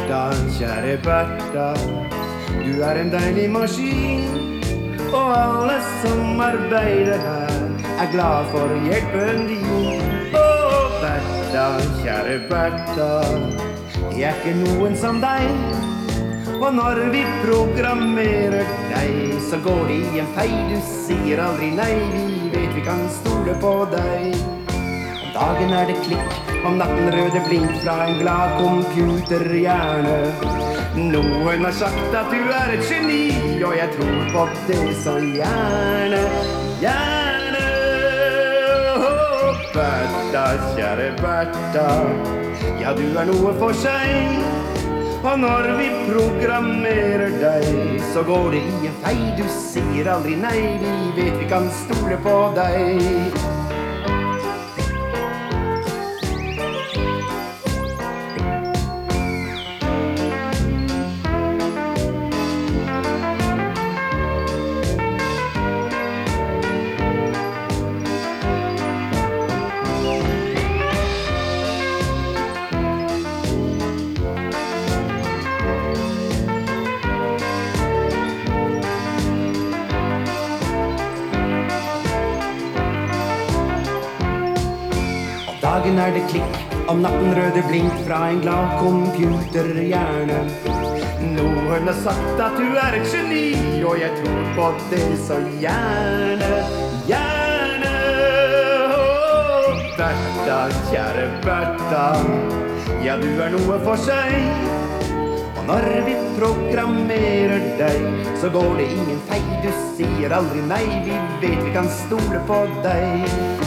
Bertha, kjære Bertha, du en deilig maskin, og alle som arbeider her glad for hjelpen din. Bertha, kjære Bertha, jeg ikke noen som deg, og når vi programmerer deg, så går det i en feil, du sier aldri nei, vi vet vi kan stole på deg. Om dagen det klikk, om natten røde blink fra en glad computerhjerne. Noen har sagt at du et geni, og jeg tror på det så gjerne, gjerne. Bertha, kjære Bertha, ja du noe for seg, og når vi programmerer deg, så går det i en feil, du sier aldri nei, vi vet vi kan stole på deg. Dagen det klikk, om natten røde blink fra en glad computerhjerne. Noen har sagt at du et geni, og jeg tror på det så gjerne, gjerne. Bertha, kjære Bertha, ja du noe for seg, og når vi programmerer deg, så går det ingen feil, du sier aldri nei, vi vet vi kan stole på deg.